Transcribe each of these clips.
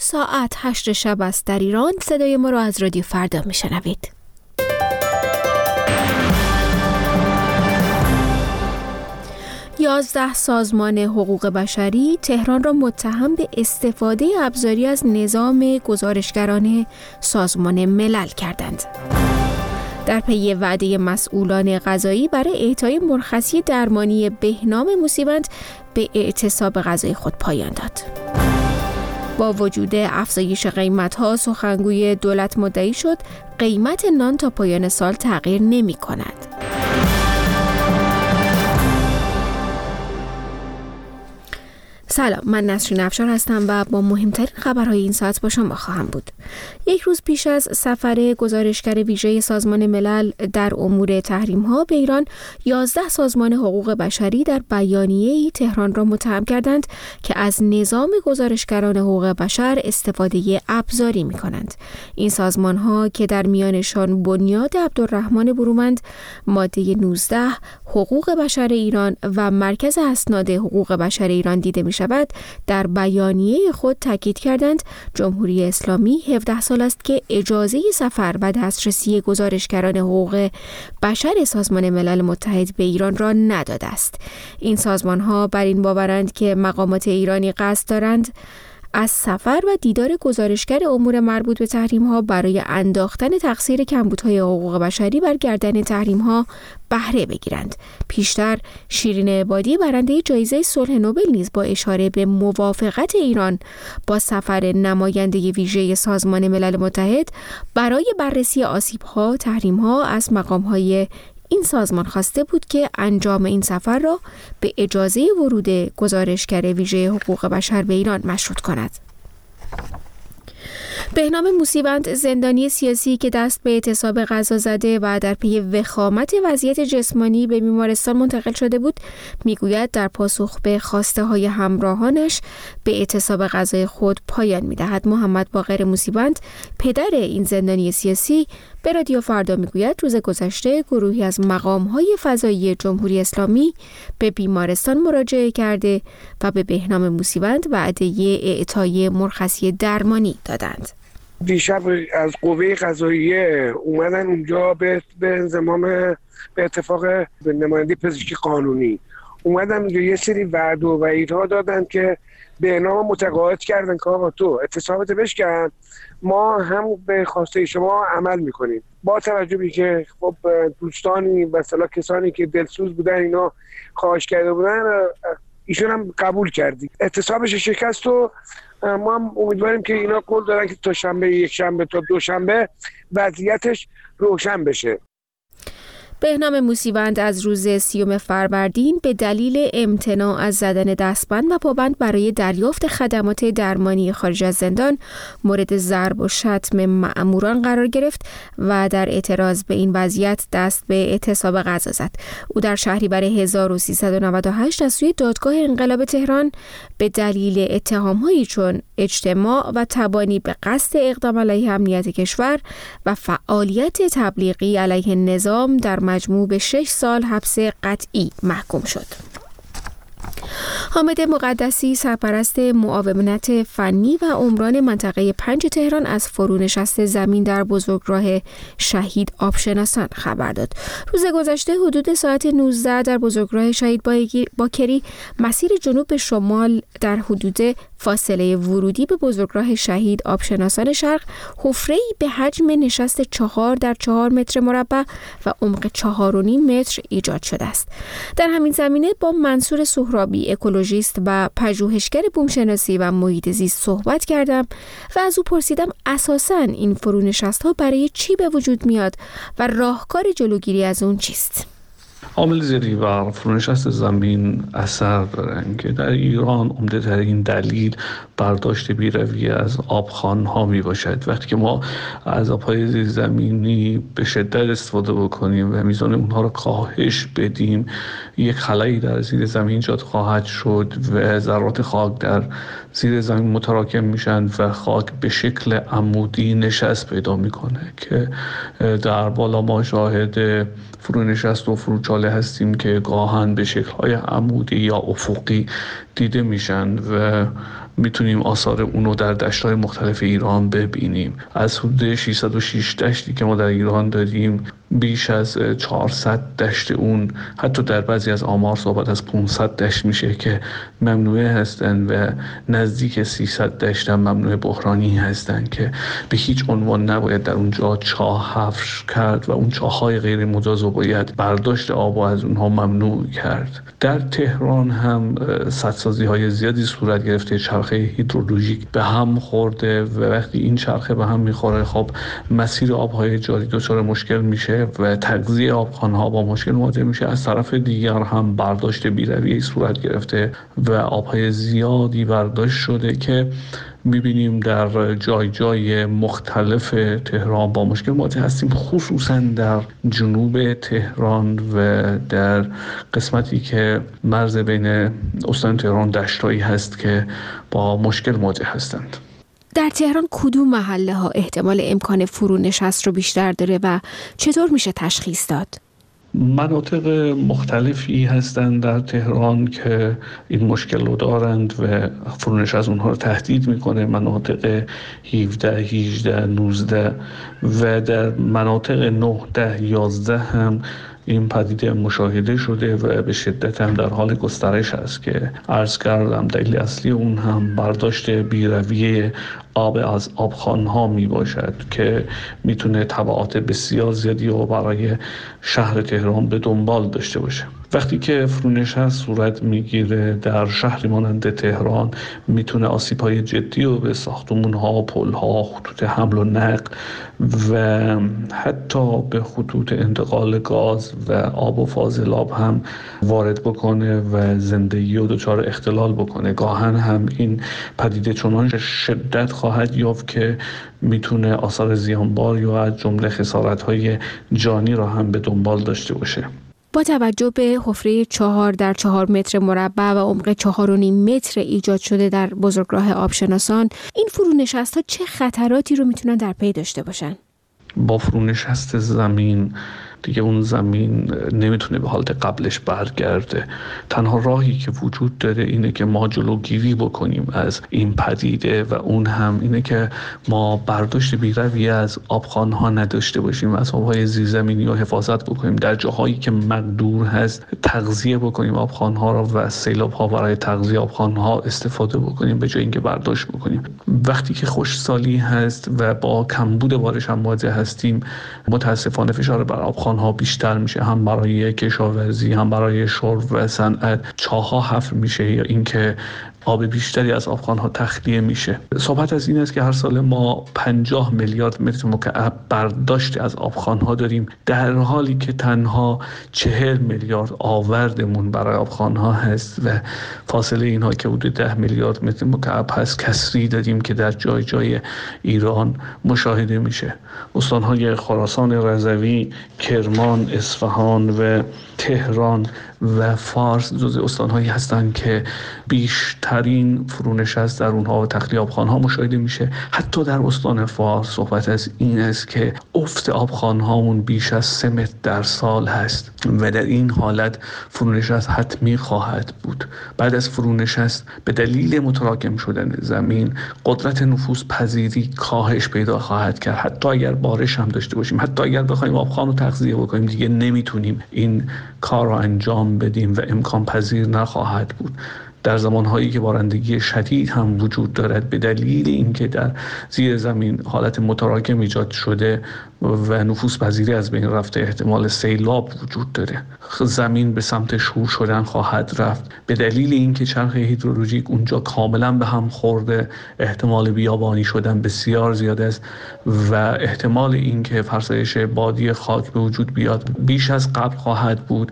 ساعت 8 شب است در ایران. صدای ما را از رادیو فردا میشنوید. 11 سازمان حقوق بشری تهران را متهم به استفاده ابزاری از نظام گزارشگران سازمان ملل کردند. در پی وعده مسئولان قضایی برای اعطای مرخصی درمانی بهنام موسیوند به اعتصاب قضایی خود پایان داد. با وجود افزایش قیمت‌ها، سخنگوی دولت مدعی شد قیمت نان تا پایان سال تغییر نمی‌کند. سلام، من نسرین افشار هستم و با مهمترین خبرهای این ساعت با شما خواهم بود. یک روز پیش از سفر گزارشگر ویژه سازمان ملل در امور تحریم‌ها به ایران، 11 سازمان حقوق بشری در بیانیه‌ای تهران را متهم کردند که از نظام گزارشگران حقوق بشر استفاده ابزاری می‌کنند. این سازمان‌ها که در میانشان بنیاد عبدالرحمن برومند، ماده 19 حقوق بشر ایران و مرکز اسناد حقوق بشر ایران دیده می‌شود، در بیانیه خود تاکید کردند جمهوری اسلامی 17 سال است که اجازه سفر و دسترسی گزارشگران حقوق بشر سازمان ملل متحد به ایران را نداده است. این سازمان‌ها بر این باورند که مقامات ایرانی قصد دارند از سفر و دیدار گزارشگر امور مربوط به تحریم‌ها برای انداختن تقصیر کمبودهای حقوق بشری بر گردن تحریم‌ها بهره بگیرند. پیشتر شیرین عبادی برنده جایزه صلح نوبل نیز با اشاره به موافقت ایران با سفر نماینده ویژه سازمان ملل متحد برای بررسی آسیب‌ها، تحریم‌ها از مقام‌های این سازمان خواسته بود که انجام این سفر را به اجازه ورود گزارشگر ویژه حقوق بشر به ایران مشروط کند. بهنام موسیوند، زندانی سیاسی که دست به اعتصاب غذا زده و در پی وخامت وضعیت جسمانی به بیمارستان منتقل شده بود، میگوید در پاسخ به خواسته های همراهانش به اعتصاب غذای خود پایان میدهد. محمد باقر موسیوند، پدر این زندانی سیاسی، به رادیو فردا میگوید روز گذشته گروهی از مقام‌های فضایی جمهوری اسلامی به بیمارستان مراجعه کرده و به بهنام موسیوند وعده اعطای مرخصی درمانی دادند. دیشب از قوه قضاییه اومدن اونجا به انضمام به اتفاق به نماینده پزشکی قانونی اومدن اونجا یه سری وعده و وعیدها دادن که بهنام متقاعد کردن که آقا تو اعتصابت بشکن، ما هم به خواسته شما عمل میکنیم. با توجه به که خب دوستانی و مثلا کسانی که دلسوز بودن اینا خواهش کرده بودن، ایشون هم قبول کردی اعتصابش شکست و ما هم امیدواریم که اینا قول دارن که تا شنبه، یک شنبه تا دوشنبه وضعیتش روشن بشه. بهنام موسیوند از روز 30 فروردین به دلیل امتناع از زدن دستبند و پابند برای دریافت خدمات درمانی خارج از زندان مورد ضرب و شتم مأموران قرار گرفت و در اعتراض به این وضعیت دست به اعتصاب غذا زد. او در شهریور 1398 از سوی دادگاه انقلاب تهران به دلیل اتهام‌هایی چون اجتماع و تبانی به قصد اقدام علیه امنیت کشور و فعالیت تبلیغی علیه نظام در مجموع به 6 سال حبس قطعی محکوم شد. حامد مقدسی، سرپرست معاونت فنی و عمران منطقه 5 تهران، از فرونشست زمین در بزرگراه شهید آبشناسان خبر داد. روز گذشته حدود ساعت 19 در بزرگراه شهید باکری مسیر جنوب به شمال در حدود فاصله ورودی به بزرگراه شهید آبشناسان شرق حفره‌ای به حجم نشست 4 در 4 متر مربع و عمق 4.5 متر ایجاد شده است. در همین زمینه با منصور سهرابی، اکولوژیست و پژوهشگر بومشناسی و محیط زیست صحبت کردم و از او پرسیدم اساساً این فرونشست‌ها برای چی به وجود میاد و راهکار جلوگیری از اون چیست؟ عامل زیادی بر فرونشست زمین اثر دارن که در ایران عمده ترین دلیل برداشت بیرویه از آبخوان‌ها می باشد. وقتی که ما از آب‌های زیرزمینی به شدت استفاده بکنیم و میزان اونها رو کاهش بدیم، یک خلایی در زیر زمین ایجاد خواهد شد و ذرات خاک در زیر زمین متراکم میشن و خاک به شکل عمودی نشست پیدا میکنه که در بالا ما شاهد فرونشست و فروچاله هستیم که گاهن به شکل‌های عمودی یا افقی دیده میشن و میتونیم آثار اونو در دشت‌های مختلف ایران ببینیم. از حدود 606 دشتی که ما در ایران داریم، بیش از 400 دشت اون، حتی در بعضی از آمار صحبت از 500 دشت میشه که ممنوعه هستن و نزدیک 300 دشت هم ممنوع بحرانی هستن که به هیچ عنوان نباید در اونجا چاه حفر کرد و اون چاه‌های غیر مجاز رو باید برداشت آب از اونها ممنوع کرد. در تهران هم سدسازی‌های زیادی صورت گرفته، چرخه هیدرولوژیک به هم خورده و وقتی این چرخه به هم میخوره خب مسیر آب‌های جاری دچار مشکل میشه و تغذیه آبخوان‌ها با مشکل مواجه میشه. از طرف دیگر هم برداشت بی‌رویه‌ای صورت گرفته و آب‌های زیادی برداشت شده که می‌بینیم در جای مختلف تهران با مشکل مواجه هستیم، خصوصا در جنوب تهران و در قسمتی که مرز بین استان تهران دشتایی هست که با مشکل مواجه هستند. در تهران کدوم محله ها احتمال امکان فرونشست رو بیشتر داره و چطور میشه تشخیص داد؟ مناطق مختلفی هستند در تهران که این مشکل رو دارند و فرونشست اونها رو تهدید میکنه. مناطق 17, 18, 19 و در مناطق 9, 10, 11 هم این پدیده مشاهده شده و به شدت هم در حال گسترش است که عرض کردم دلیل اصلی اون هم برداشت بی‌رویه آب از آبخوان‌ها می باشد که میتونه تبعات بسیار زیادی رو برای شهر تهران به دنبال داشته باشه. وقتی که فرونشست صورت میگیره در شهری مانند تهران میتونه آسیب‌های جدی رو به ساختمان‌ها، پل‌ها، خطوط حمل و نقل و حتی به خطوط انتقال گاز و آب و فاضلاب هم وارد بکنه و زندگی رو دچار اختلال بکنه. گاهن هم این پدیده چنان شدت خواهد یافت که میتونه آثار زیانبار یا از جمله خسارت‌های جانی را هم به دنبال داشته باشه. با توجه به حفره 4 در 4 متر مربع و عمق 4.5 متر ایجاد شده در بزرگراه آبشناسان، این فرونشست‌ها چه خطراتی رو میتونن در پی داشته باشن؟ با فرونشست زمین دیگه اون زمین نمیتونه به حالت قبلش برگرده. تنها راهی که وجود داره اینه که ما جلوگیری بکنیم از این پدیده و اون هم اینه که ما برداشت بی‌رویه از آبخوان‌ها نداشته باشیم، از آب‌های زیرزمینی رو حفاظت بکنیم، در جاهایی که مقدور هست تغذیه بکنیم آبخوان‌ها رو و سیلاب‌ها برای تغذیه آبخوان‌ها استفاده بکنیم به جای اینکه برداشت بکنیم. وقتی که خشکسالی هست و با کمبود بارش هم مواجه هستیم، متاسفانه فشار بر آبخوان‌ها بیشتر میشه، هم برای کشاورزی هم برای شرب و صنعت. چاه‌ها حفر میشه یا اینکه آب بیشتری از آبخوان‌ها تخلیه میشه. صحبت از این است که هر سال ما 50 میلیارد متر مکعب برداشت از آبخوان‌ها داریم، در حالی که تنها 40 میلیارد آوردمون برای آبخوان‌ها هست و فاصله اینها که حدود 10 میلیارد متر مکعب هست کسری داریم که در جای ایران مشاهده میشه. استان‌های خراسان رضوی، کرمان، اصفهان و تهران و فارس جزو استان‌هایی هستند که بیشترین فرونشست در اونها و تخلیه آبخوان‌ها مشاهده میشه. حتی در استان فارس صحبت از این است که افت آبخوان‌هامون بیش از 3 متر در سال هست و در این حالت فرونشست حتمی خواهد بود. بعد از فرونشست به دلیل متراکم شدن زمین قدرت نفوذ پذیری کاهش پیدا خواهد کرد. حتی اگر بارش هم داشته باشیم، حتی اگر بخوایم آبخوان رو تغذیه بکنیم، دیگه نمیتونیم این کار رو انجام بدیم و امکان پذیر نخواهد بود. در زمانهایی که بارندگی شدید هم وجود دارد به دلیل اینکه در زیر زمین حالت متراکم ایجاد شده و نفوذ پذیری از بین رفته، احتمال سیلاب وجود داره. زمین به سمت شور شدن خواهد رفت به دلیل اینکه چرخه هیدرولوژیک اونجا کاملا به هم خورده. احتمال بیابانی شدن بسیار زیاد است و احتمال اینکه فرسایش بادی خاک به وجود بیاد بیش از قبل خواهد بود.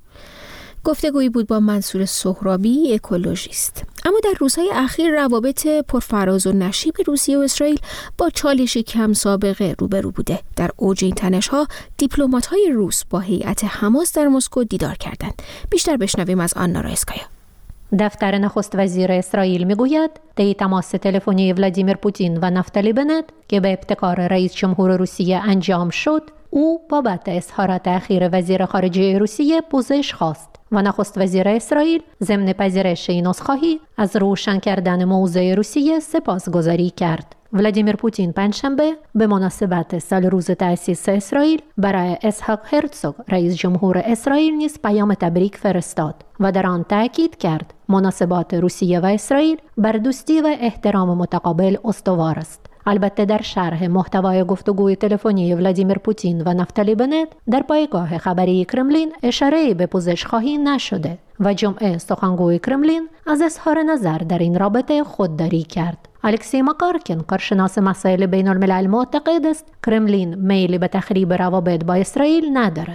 گفتگویی بود با منصور سهرابی، اکولوژیست. اما در روزهای اخیر روابط پرفراز و نشیب روسیه و اسرائیل با چالشی کم سابقه روبرو بوده. در اوج این تنش‌ها دیپلمات‌های روس با هیئت حماس در مسکو دیدار کردند. بیشتر بشنویم از آنا رایسکایا. دفتر نخست وزیر اسرائیل میگوید طی تماس تلفنی ولادیمیر پوتین و نفتالی بنت که به ابتکار رئیس جمهور روسیه انجام شد، او بابت اظهارات اخیر وزیر خارجه روسیه پوزش خواست و نخست وزیر اسرائیل ضمن پذیرش این عذرخواهی از روشن کردن موضع روسیه سپاسگزاری کرد. ولادیمیر پوتین پنجشنبه به مناسبت سال روز تأسیس اسرائیل برای اسحاق هرتزوگ رئیس جمهور اسرائیل نیز پیام تبریک فرستاد و در آن تأکید کرد مناسبات روسیه و اسرائیل بر دوستی و احترام متقابل استوار است. البته در شرح محتوای گفتگوی تلفنی ولادیمیر پوتین و نفتالی بنت در پایگاه خبری کرملین اشاره‌ای به پوزش‌خواهی نشده و جمعه سخنگوی کرملین از اظهار نظر در این رابطه خودداری کرد. الکسی ماکارکین، کارشناس مسائل بین الملل، معتقد است کرملین میلی به تخریب روابط با اسرائیل ندارد.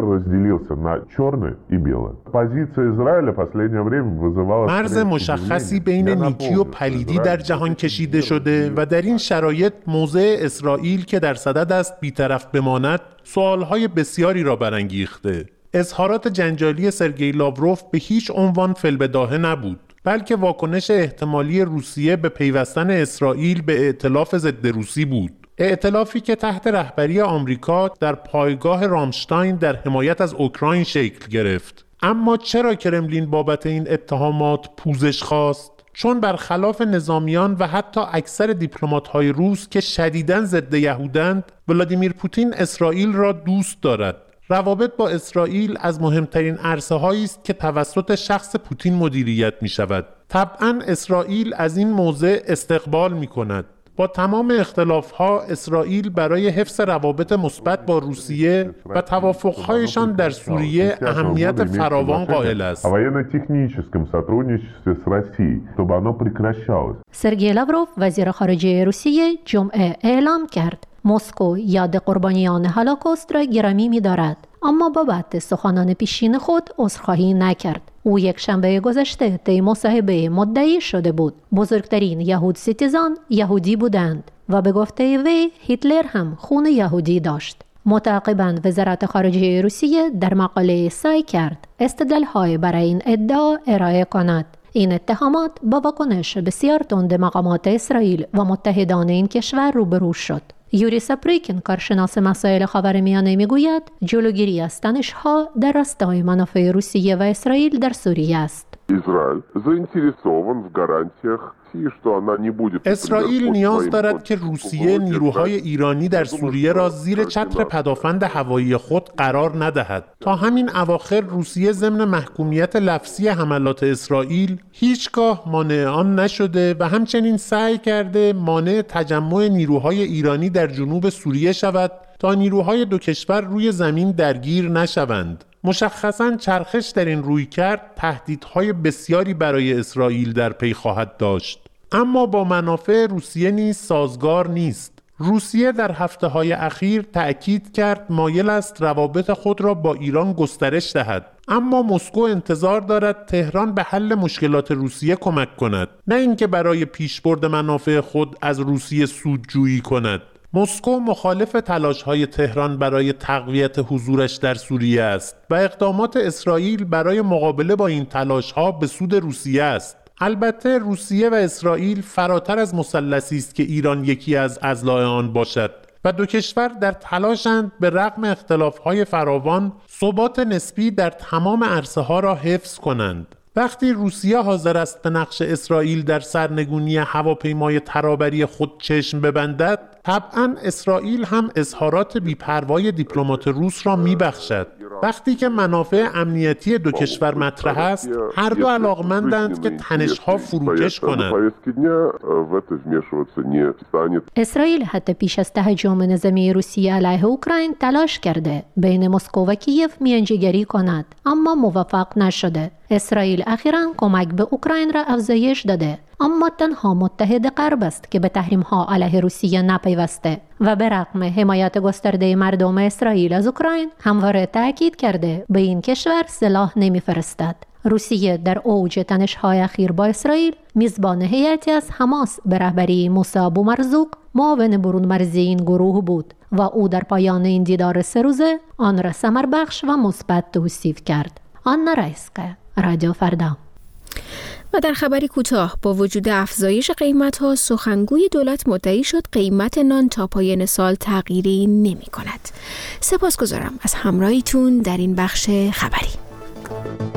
مرز مشخصی بین نیکی و پلیدی در جهان کشیده شده و در این شرایط موضع اسرائیل که در صدد است بی‌طرف بماند سوالهای بسیاری را برانگیخته. اظهارات جنجالی سرگئی لاوروف به هیچ عنوان فی‌البداهه نبود، بلکه واکنش احتمالی روسیه به پیوستن اسرائیل به ائتلاف ضد روسی بود. ائتلافی که تحت رهبری آمریکا در پایگاه رامشتاین در حمایت از اوکراین شکل گرفت. اما چرا کرملین بابت این اتهامات پوزش خواست؟ چون برخلاف نظامیان و حتی اکثر دیپلمات‌های روس که شدیداً ضد یهودند، ولادیمیر پوتین اسرائیل را دوست دارد. روابط با اسرائیل از مهمترین عرصه‌هایی است که توسط شخص پوتین مدیریت می‌شود. طبعاً اسرائیل از این موضع استقبال می‌کند. با تمام اختلاف‌ها اسرائیل برای حفظ روابط مثبت با روسیه و توافق‌هایشان در سوریه اهمیت فراوان قائل است. سرگئی لاوروف وزیر خارجه روسیه جمعه اعلام کرد مسکو یاد قربانیان هولوکاست را گرامی می‌دارد، اما بابت سخنان پیشین خود عذرخواهی نکرد. او یک شنبه گذشته طی مصاحبه مدعی شده بود بزرگترین یهود ستیزان یهودی بودند و به گفته وی هیتلر هم خون یهودی داشت. متعاقباً وزارت خارجه روسیه در مقاله سعی کرد استدلال‌های برای این ادعا ارائه کند. این اتهامات با واکنش بسیار تند مقامات اسرائیل و متحدان این کشور روبرو شد. یوری ساپریکین، کارشناس مسائل خاورمیانه، میگوید جلوگیری از تنش‌ها در راستای منافع روسیه و اسرائیل در سوریه است. اسرائیل نیاز دارد که روسیه نیروهای ایرانی در سوریه را زیر چتر پدافند هوایی خود قرار ندهد. تا همین اواخر روسیه ضمن محکومیت لفظی حملات اسرائیل هیچگاه مانع آن نشده و همچنین سعی کرده مانع تجمع نیروهای ایرانی در جنوب سوریه شود تا نیروهای دو کشور روی زمین درگیر نشوند. مشخصاً چرخش در این رویکرد تهدیدهای بسیاری برای اسرائیل در پی خواهد داشت، اما با منافع روسیه نیز سازگار نیست. روسیه در هفته‌های اخیر تأکید کرد مایل است روابط خود را با ایران گسترش دهد، اما مسکو انتظار دارد تهران به حل مشکلات روسیه کمک کند، نه اینکه برای پیشبرد منافع خود از روسیه سودجویی کند. مسکو مخالف تلاش‌های تهران برای تقویت حضورش در سوریه است و اقدامات اسرائیل برای مقابله با این تلاش‌ها به سود روسیه است. البته روسیه و اسرائیل فراتر از مثلثی است که ایران یکی از اضلاع آن باشد و دو کشور در تلاشند به رغم اختلاف‌های فراوان ثبات نسبی در تمام عرصه‌ها را حفظ کنند. وقتی روسیه حاضر است به نقش اسرائیل در سرنگونی هواپیمای ترابری خود چشم ببندد، طبعاً اسرائیل هم اظهارات بی‌پروای دیپلمات روس را می‌بخشد. وقتی که منافع امنیتی دو کشور مطرح است، هر دو علاقمندند که تنش‌ها فروکش کنند. اسرائیل حتی پیش از تهاجم نظامی روسیه علیه اوکراین تلاش کرده بین مسکو و کیف میانجیگری کند، اما موفق نشده. اسرائیل اخیراً کمک به اوکراین را افزایش داده، اما تنها متحد غرب است که به تحریم‌ها علیه روسیه نپیوسته و به رغم حمایت گسترده مردم اسرائیل از اوکراین همواره تاکید کرده به این کشور سلاح نمی‌فرستد. روسیه در اوج تنش‌های اخیر با اسرائیل میزبان هیئتی از حماس به رهبری موسی بومرزوق معاون برون مرزی این گروه بود و او در پایان این دیدار 3 روزه آن را ثمربخش و مثبت توصیف کرد. آنا رایسکا، رادیو فردا. و در خبری کوتاه، با وجود افزایش قیمت‌ها، سخنگوی دولت مدعی شد قیمت نان تا پایان سال تغییری نمی‌کند. سپاسگزارم از همراهیتون در این بخش خبری.